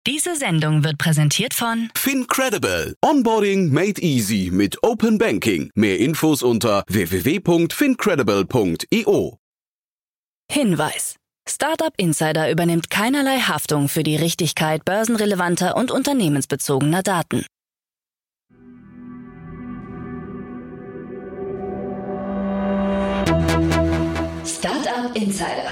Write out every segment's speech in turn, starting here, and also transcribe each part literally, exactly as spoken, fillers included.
Diese Sendung wird präsentiert von FinCredible. Onboarding made easy mit Open Banking. Mehr Infos unter w w w punkt fincredible punkt i o. Hinweis. Startup Insider übernimmt keinerlei Haftung für die Richtigkeit börsenrelevanter und unternehmensbezogener Daten. Startup Insider.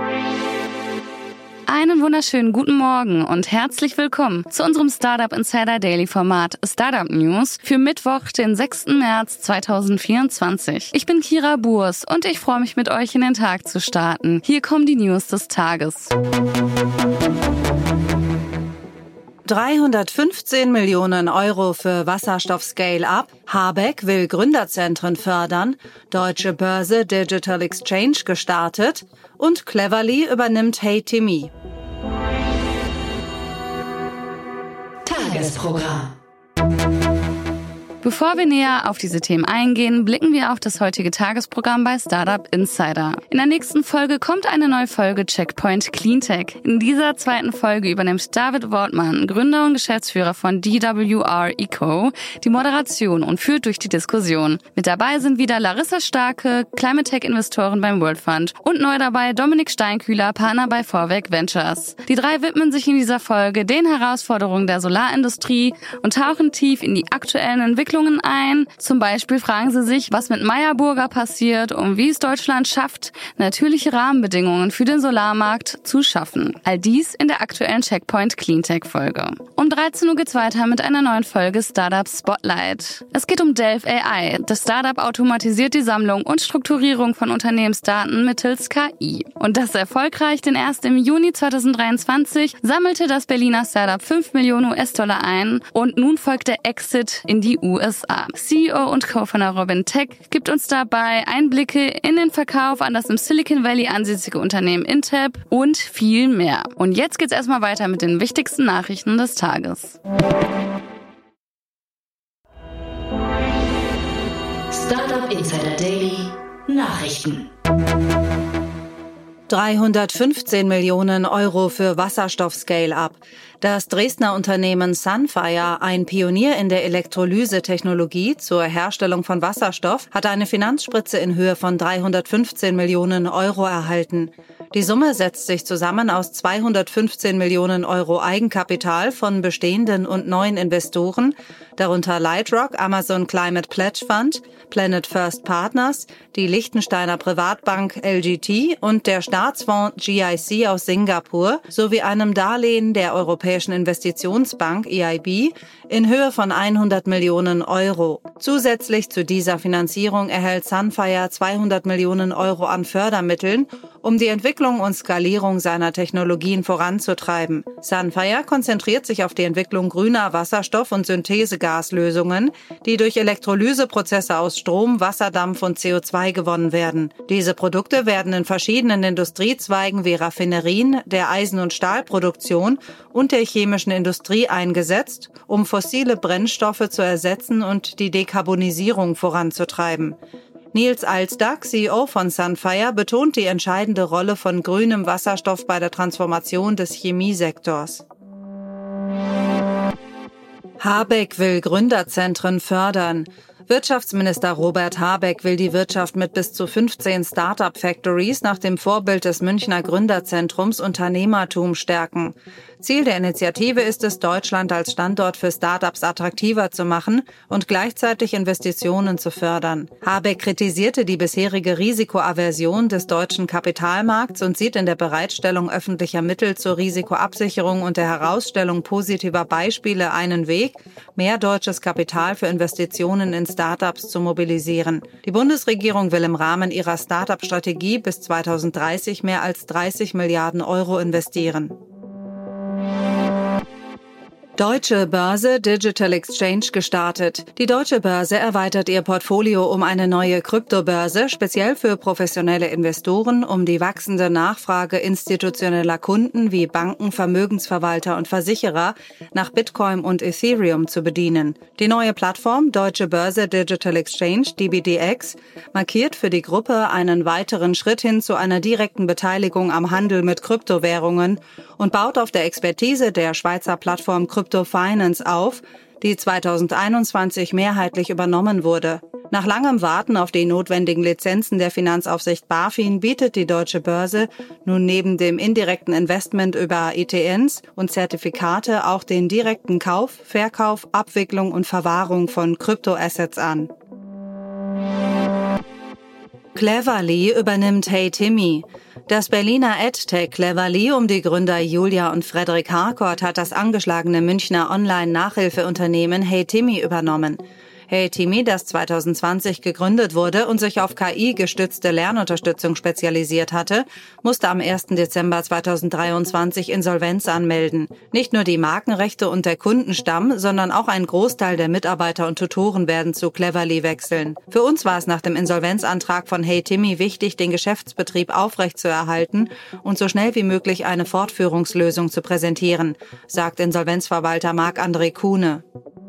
Einen wunderschönen guten Morgen und herzlich willkommen zu unserem Startup Insider Daily Format Startup News für Mittwoch, den sechsten März zweitausendvierundzwanzig. Ich bin Kira Burs und ich freue mich, mit euch in den Tag zu starten. Hier kommen die News des Tages. dreihundertfünfzehn Millionen Euro für Wasserstoff Scale-Up, Habeck will Gründerzentren fördern, Deutsche Börse Digital Exchange gestartet und Cleverly übernimmt Heytimi. Tagesprogramm. Bevor wir näher auf diese Themen eingehen, blicken wir auf das heutige Tagesprogramm bei Startup Insider. In der nächsten Folge kommt eine neue Folge Checkpoint Cleantech. In dieser zweiten Folge übernimmt David Wortmann, Gründer und Geschäftsführer von D W R Eco, die Moderation und führt durch die Diskussion. Mit dabei sind wieder Larissa Starke, Climate Tech-Investorin beim World Fund und neu dabei Dominik Steinkühler, Partner bei Vorwerk Ventures. Die drei widmen sich in dieser Folge den Herausforderungen der Solarindustrie und tauchen tief in die aktuellen Entwicklungen ein. Zum Beispiel fragen sie sich, was mit Meyer Burger passiert und wie es Deutschland schafft, natürliche Rahmenbedingungen für den Solarmarkt zu schaffen. All dies in der aktuellen Checkpoint Cleantech-Folge. Um dreizehn Uhr geht's weiter mit einer neuen Folge Startup Spotlight. Es geht um Delph A I. Das Startup automatisiert die Sammlung und Strukturierung von Unternehmensdaten mittels K I. Und das erfolgreich, denn erst im Juni zweitausenddreiundzwanzig sammelte das Berliner Startup fünf Millionen U S-Dollar ein und nun folgt der Exit in die U S A. C E O und Co-Founder Robin Tech gibt uns dabei Einblicke in den Verkauf an das im Silicon Valley ansässige Unternehmen Intab und viel mehr. Und jetzt geht's erstmal weiter mit den wichtigsten Nachrichten des Tages. Startup Insider Daily Nachrichten. dreihundertfünfzehn Millionen Euro für Wasserstoff Scale-Up. Das Dresdner Unternehmen Sunfire, ein Pionier in der Elektrolyse-Technologie zur Herstellung von Wasserstoff, hat eine Finanzspritze in Höhe von dreihundertfünfzehn Millionen Euro erhalten. Die Summe setzt sich zusammen aus zweihundertfünfzehn Millionen Euro Eigenkapital von bestehenden und neuen Investoren, darunter Lightrock, Amazon Climate Pledge Fund, Planet First Partners, die Liechtensteiner Privatbank L G T und der Staatsfonds G I C aus Singapur sowie einem Darlehen der Europäischen Investitionsbank E I B in Höhe von hundert Millionen Euro. Zusätzlich zu dieser Finanzierung erhält Sunfire zweihundert Millionen Euro an Fördermitteln, um die Entwicklung und Skalierung seiner Technologien voranzutreiben. Sunfire konzentriert sich auf die Entwicklung grüner Wasserstoff- und Synthesegaslösungen, die durch Elektrolyseprozesse aus Strom, Wasserdampf und C O zwei gewonnen werden. Diese Produkte werden in verschiedenen Industriezweigen wie Raffinerien, der Eisen- und Stahlproduktion und der chemischen Industrie eingesetzt, um fossile Brennstoffe zu ersetzen und die Dekarbonisierung voranzutreiben. Nils Alsdag, C E O von Sunfire, betont die entscheidende Rolle von grünem Wasserstoff bei der Transformation des Chemiesektors. Habeck will Gründerzentren fördern. Wirtschaftsminister Robert Habeck will die Wirtschaft mit bis zu fünfzehn Start-up-Factories nach dem Vorbild des Münchner Gründerzentrums Unternehmertum stärken. Ziel der Initiative ist es, Deutschland als Standort für Start-ups attraktiver zu machen und gleichzeitig Investitionen zu fördern. Habeck kritisierte die bisherige Risikoaversion des deutschen Kapitalmarkts und sieht in der Bereitstellung öffentlicher Mittel zur Risikoabsicherung und der Herausstellung positiver Beispiele einen Weg, mehr deutsches Kapital für Investitionen in Start-ups zu mobilisieren. Die Bundesregierung will im Rahmen ihrer Start-up-Strategie bis zweitausenddreißig mehr als dreißig Milliarden Euro investieren. Deutsche Börse Digital Exchange gestartet. Die Deutsche Börse erweitert ihr Portfolio um eine neue Kryptobörse, speziell für professionelle Investoren, um die wachsende Nachfrage institutioneller Kunden wie Banken, Vermögensverwalter und Versicherer nach Bitcoin und Ethereum zu bedienen. Die neue Plattform Deutsche Börse Digital Exchange, D B D X, markiert für die Gruppe einen weiteren Schritt hin zu einer direkten Beteiligung am Handel mit Kryptowährungen und baut auf der Expertise der Schweizer Plattform Crypto Finance auf, die zweitausendeinundzwanzig mehrheitlich übernommen wurde. Nach langem Warten auf die notwendigen Lizenzen der Finanzaufsicht BaFin bietet die Deutsche Börse nun neben dem indirekten Investment über E T Ns und Zertifikate auch den direkten Kauf, Verkauf, Abwicklung und Verwahrung von Kryptoassets an. Cleverly übernimmt HeyTimmy. Das Berliner EdTech Cleverly um die Gründer Julia und Frederik Harcourt hat das angeschlagene Münchner Online-Nachhilfeunternehmen HeyTimmy übernommen. HeyTimmy, das zweitausendzwanzig gegründet wurde und sich auf K I-gestützte Lernunterstützung spezialisiert hatte, musste am ersten Dezember zweitausenddreiundzwanzig Insolvenz anmelden. Nicht nur die Markenrechte und der Kundenstamm, sondern auch ein Großteil der Mitarbeiter und Tutoren werden zu Cleverly wechseln. Für uns war es nach dem Insolvenzantrag von HeyTimmy wichtig, den Geschäftsbetrieb aufrechtzuerhalten und so schnell wie möglich eine Fortführungslösung zu präsentieren, sagt Insolvenzverwalter Marc-André Kuhne.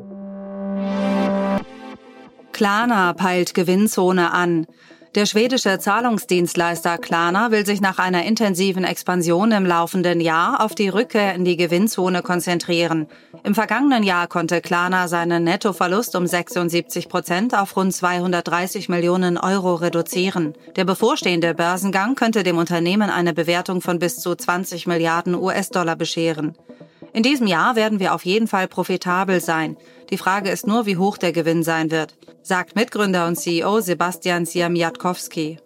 Klarna peilt Gewinnzone an. Der schwedische Zahlungsdienstleister Klarna will sich nach einer intensiven Expansion im laufenden Jahr auf die Rückkehr in die Gewinnzone konzentrieren. Im vergangenen Jahr konnte Klarna seinen Nettoverlust um sechsundsiebzig Prozent auf rund zweihundertdreißig Millionen Euro reduzieren. Der bevorstehende Börsengang könnte dem Unternehmen eine Bewertung von bis zu zwanzig Milliarden U S-Dollar bescheren. In diesem Jahr werden wir auf jeden Fall profitabel sein. Die Frage ist nur, wie hoch der Gewinn sein wird, sagt Mitgründer und C E O Sebastian Siemiatkowski.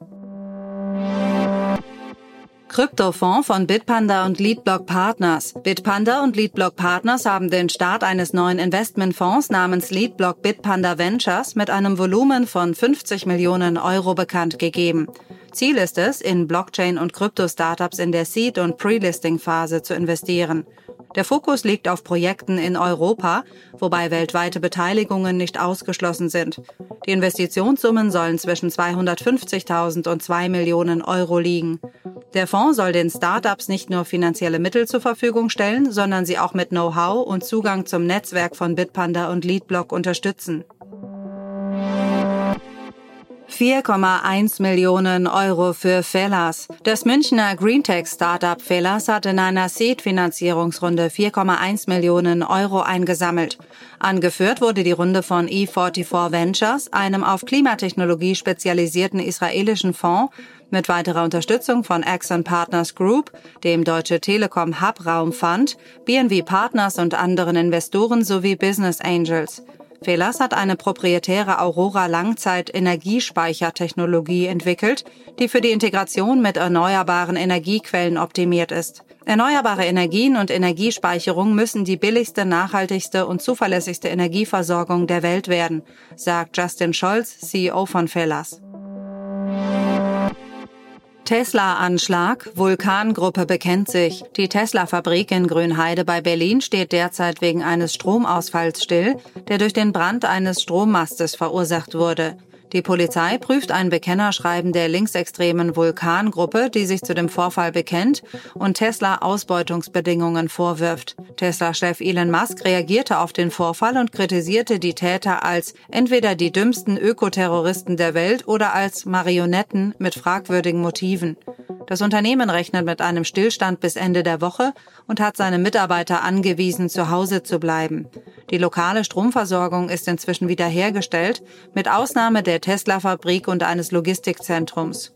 Kryptofonds von Bitpanda und Leadblock Partners. Bitpanda und Leadblock Partners haben den Start eines neuen Investmentfonds namens Leadblock Bitpanda Ventures mit einem Volumen von fünfzig Millionen Euro bekannt gegeben. Ziel ist es, in Blockchain- und Krypto-Startups in der Seed- und Pre-Listing-Phase zu investieren. Der Fokus liegt auf Projekten in Europa, wobei weltweite Beteiligungen nicht ausgeschlossen sind. Die Investitionssummen sollen zwischen zweihundertfünfzigtausend und zwei Millionen Euro liegen. Der Fonds soll den Startups nicht nur finanzielle Mittel zur Verfügung stellen, sondern sie auch mit Know-how und Zugang zum Netzwerk von Bitpanda und Leadblock unterstützen. vier Komma eins Millionen Euro für Velas. Das Münchner Greentech-Startup Velas hat in einer Seed-Finanzierungsrunde vier Komma eins Millionen Euro eingesammelt. Angeführt wurde die Runde von E vierundvierzig Ventures, einem auf Klimatechnologie spezialisierten israelischen Fonds, mit weiterer Unterstützung von Axon Partners Group, dem Deutsche Telekom Hub Raum Fund, B N V Partners und anderen Investoren sowie Business Angels. Velas hat eine proprietäre Aurora-Langzeit-Energiespeichertechnologie entwickelt, die für die Integration mit erneuerbaren Energiequellen optimiert ist. Erneuerbare Energien und Energiespeicherung müssen die billigste, nachhaltigste und zuverlässigste Energieversorgung der Welt werden, sagt Justin Scholz, C E O von Velas. Tesla-Anschlag, Vulkan-Gruppe bekennt sich. Die Tesla-Fabrik in Grünheide bei Berlin steht derzeit wegen eines Stromausfalls still, der durch den Brand eines Strommastes verursacht wurde. Die Polizei prüft ein Bekennerschreiben der linksextremen Vulkan-Gruppe, die sich zu dem Vorfall bekennt und Tesla Ausbeutungsbedingungen vorwirft. Tesla-Chef Elon Musk reagierte auf den Vorfall und kritisierte die Täter als entweder die dümmsten Ökoterroristen der Welt oder als Marionetten mit fragwürdigen Motiven. Das Unternehmen rechnet mit einem Stillstand bis Ende der Woche und hat seine Mitarbeiter angewiesen, zu Hause zu bleiben. Die lokale Stromversorgung ist inzwischen wiederhergestellt, mit Ausnahme der Tesla-Fabrik und eines Logistikzentrums.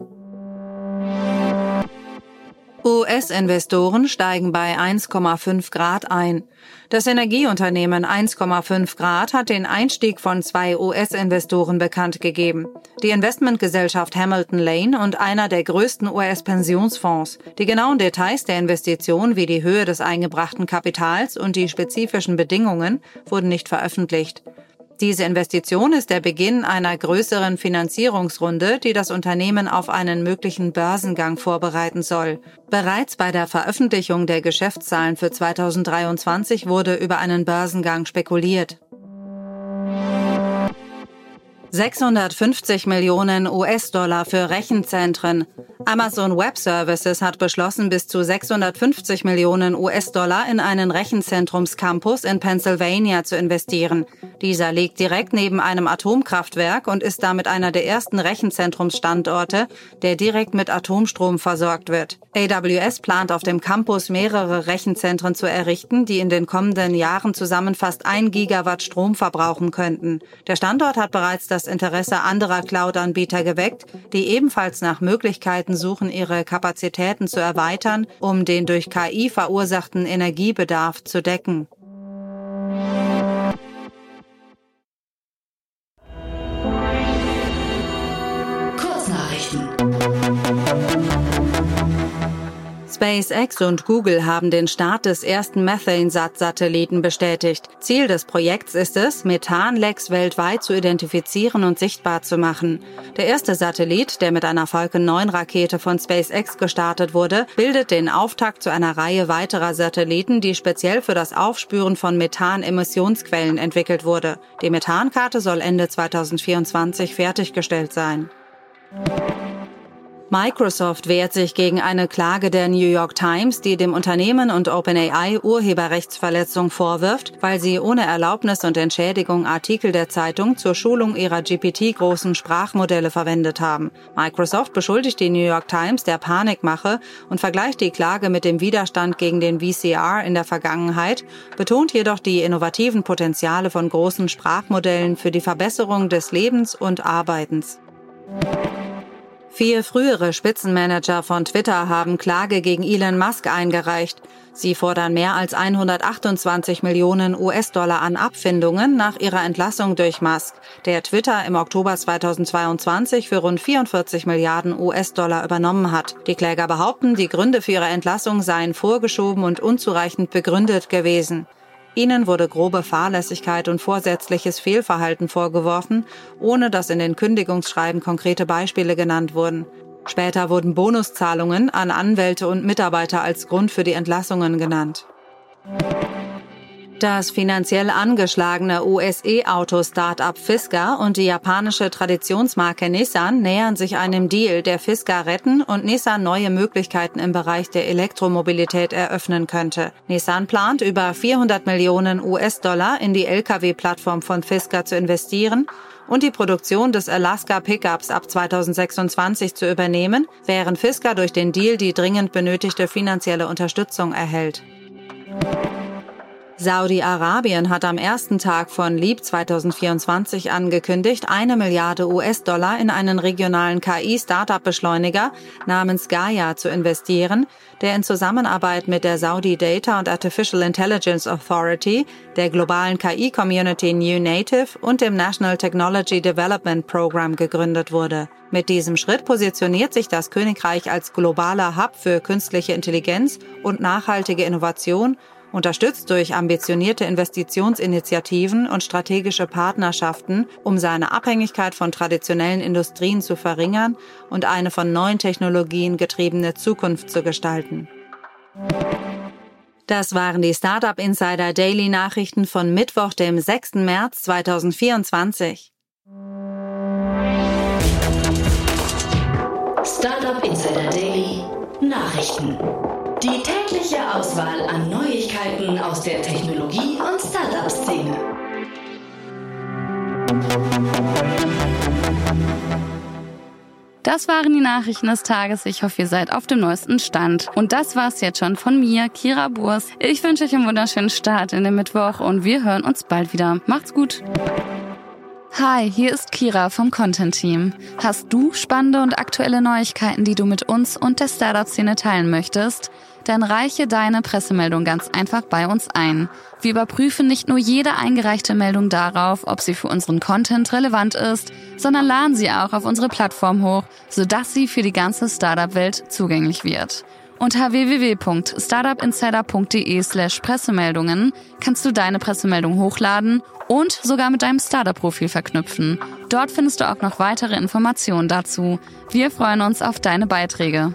U S-Investoren steigen bei eins Komma fünf Grad ein. Das Energieunternehmen eins Komma fünf Grad hat den Einstieg von zwei U S-Investoren bekannt gegeben. Die Investmentgesellschaft Hamilton Lane und einer der größten U S-Pensionsfonds. Die genauen Details der Investition wie die Höhe des eingebrachten Kapitals und die spezifischen Bedingungen wurden nicht veröffentlicht. Diese Investition ist der Beginn einer größeren Finanzierungsrunde, die das Unternehmen auf einen möglichen Börsengang vorbereiten soll. Bereits bei der Veröffentlichung der Geschäftszahlen für zweitausenddreiundzwanzig wurde über einen Börsengang spekuliert. sechshundertfünfzig Millionen U S-Dollar für Rechenzentren. Amazon Web Services hat beschlossen, bis zu sechshundertfünfzig Millionen U S-Dollar in einen Rechenzentrumscampus in Pennsylvania zu investieren. Dieser liegt direkt neben einem Atomkraftwerk und ist damit einer der ersten Rechenzentrumsstandorte, der direkt mit Atomstrom versorgt wird. A W S plant auf dem Campus mehrere Rechenzentren zu errichten, die in den kommenden Jahren zusammen fast ein Gigawatt Strom verbrauchen könnten. Der Standort hat bereits das Interesse anderer Cloud-Anbieter geweckt, die ebenfalls nach Möglichkeiten suchen, ihre Kapazitäten zu erweitern, um den durch K I verursachten Energiebedarf zu decken. Kurznachrichten. SpaceX und Google haben den Start des ersten Methansat-Satelliten bestätigt. Ziel des Projekts ist es, Methanlecks weltweit zu identifizieren und sichtbar zu machen. Der erste Satellit, der mit einer Falcon neun Rakete von SpaceX gestartet wurde, bildet den Auftakt zu einer Reihe weiterer Satelliten, die speziell für das Aufspüren von Methanemissionsquellen entwickelt wurde. Die Methankarte soll Ende zweitausendvierundzwanzig fertiggestellt sein. Microsoft wehrt sich gegen eine Klage der New York Times, die dem Unternehmen und OpenAI Urheberrechtsverletzung vorwirft, weil sie ohne Erlaubnis und Entschädigung Artikel der Zeitung zur Schulung ihrer G P T-großen Sprachmodelle verwendet haben. Microsoft beschuldigt die New York Times der Panikmache und vergleicht die Klage mit dem Widerstand gegen den V C R in der Vergangenheit, betont jedoch die innovativen Potenziale von großen Sprachmodellen für die Verbesserung des Lebens und Arbeitens. Vier frühere Spitzenmanager von Twitter haben Klage gegen Elon Musk eingereicht. Sie fordern mehr als hundertachtundzwanzig Millionen U S-Dollar an Abfindungen nach ihrer Entlassung durch Musk, der Twitter im Oktober zweitausendzweiundzwanzig für rund vierundvierzig Milliarden U S-Dollar übernommen hat. Die Kläger behaupten, die Gründe für ihre Entlassung seien vorgeschoben und unzureichend begründet gewesen. Ihnen wurde grobe Fahrlässigkeit und vorsätzliches Fehlverhalten vorgeworfen, ohne dass in den Kündigungsschreiben konkrete Beispiele genannt wurden. Später wurden Bonuszahlungen an Anwälte und Mitarbeiter als Grund für die Entlassungen genannt. Das finanziell angeschlagene U S-E-Auto-Startup Fisker und die japanische Traditionsmarke Nissan nähern sich einem Deal, der Fisker retten und Nissan neue Möglichkeiten im Bereich der Elektromobilität eröffnen könnte. Nissan plant, über vierhundert Millionen U S-Dollar in die L K W-Plattform von Fisker zu investieren und die Produktion des Alaska Pickups ab zweitausendsechsundzwanzig zu übernehmen, während Fisker durch den Deal die dringend benötigte finanzielle Unterstützung erhält. Saudi-Arabien hat am ersten Tag von Leap zweitausendvierundzwanzig angekündigt, eine Milliarde U S-Dollar in einen regionalen K I-Startup-Beschleuniger namens Gaia zu investieren, der in Zusammenarbeit mit der Saudi Data and Artificial Intelligence Authority, der globalen K I-Community New Native und dem National Technology Development Program gegründet wurde. Mit diesem Schritt positioniert sich das Königreich als globaler Hub für künstliche Intelligenz und nachhaltige Innovation, unterstützt durch ambitionierte Investitionsinitiativen und strategische Partnerschaften, um seine Abhängigkeit von traditionellen Industrien zu verringern und eine von neuen Technologien getriebene Zukunft zu gestalten. Das waren die Startup Insider Daily Nachrichten von Mittwoch, dem sechsten März zweitausendvierundzwanzig. Startup Insider Daily Nachrichten. Die tägliche Auswahl an Neuigkeiten aus der Technologie- und Startup-Szene. Das waren die Nachrichten des Tages. Ich hoffe, ihr seid auf dem neuesten Stand. Und das war's jetzt schon von mir, Kira Burs. Ich wünsche euch einen wunderschönen Start in den Mittwoch und wir hören uns bald wieder. Macht's gut! Hi, hier ist Kira vom Content-Team. Hast du spannende und aktuelle Neuigkeiten, die du mit uns und der Startup-Szene teilen möchtest? Dann reiche deine Pressemeldung ganz einfach bei uns ein. Wir überprüfen nicht nur jede eingereichte Meldung darauf, ob sie für unseren Content relevant ist, sondern laden sie auch auf unsere Plattform hoch, sodass sie für die ganze Startup-Welt zugänglich wird. Unter w w w punkt startupinsider punkt d e slash Pressemeldungen kannst du deine Pressemeldung hochladen und sogar mit deinem Startup-Profil verknüpfen. Dort findest du auch noch weitere Informationen dazu. Wir freuen uns auf deine Beiträge.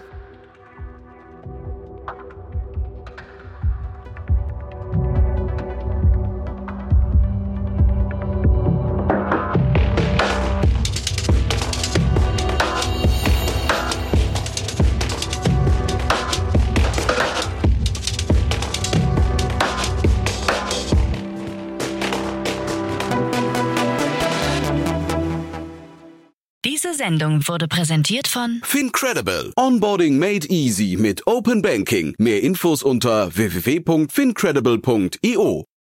Diese Sendung wurde präsentiert von FinCredible. Onboarding made easy mit Open Banking. Mehr Infos unter w w w punkt fincredible punkt i o.